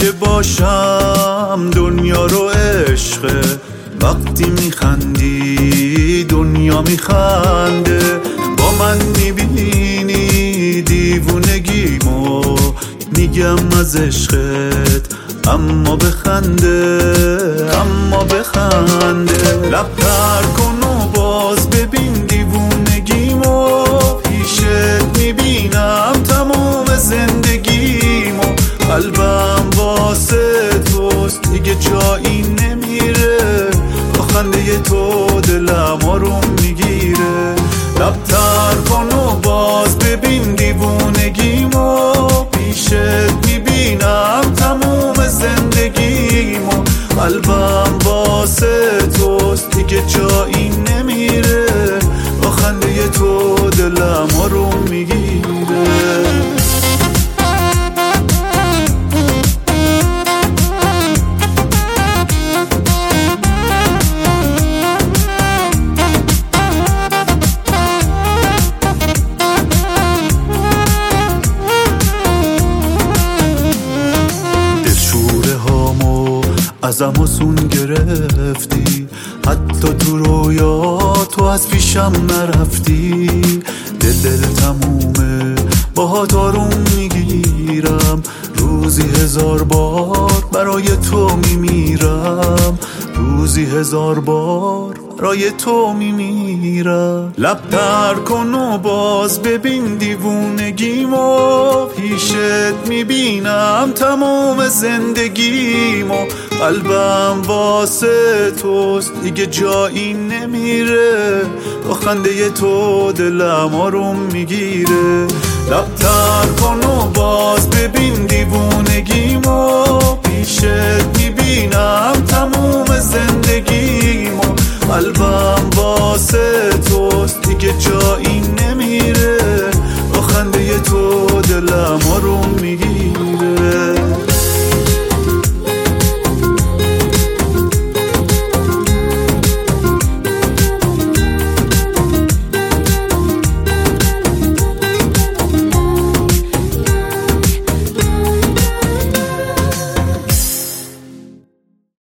همیشه باشم دنیا رو عشقه، وقتی میخندی دنیا میخنده. با من میبینی دیوونگیمو، میگم از عشقت اما بخنده، اما بخنده. لب تر کن و باز ببین دیوونگیمو، پیشت میبینم تموم زندگیمو. قلبم واسه توست دیگه جایی نمیره، با خنده تو دلم آروم میگیره. لب تر کن و باز ببین دیوونگیمو، پیشت میبینم تموم زندگیمو. قلبم واسه توست دیگه جایی نمیره، با خنده تو دلم آروم میگیره. ازم آسون گرفتی، حتی تو رویا تو از پیشم نرفتی. دل تمومه باهات آروم میگیرم، روزی 1000 بار برای تو میمیرم، روزی 1000 بار برای تو میمیرم. لب تر کن و باز ببین دیوونگیمو، پیشت میبینم تموم زندگیمو. قلبم واسه توست دیگه جایی نمیره، با خنده تو دلم آروم میگیره. لب تر کن و باز ببین دیوونگیمو،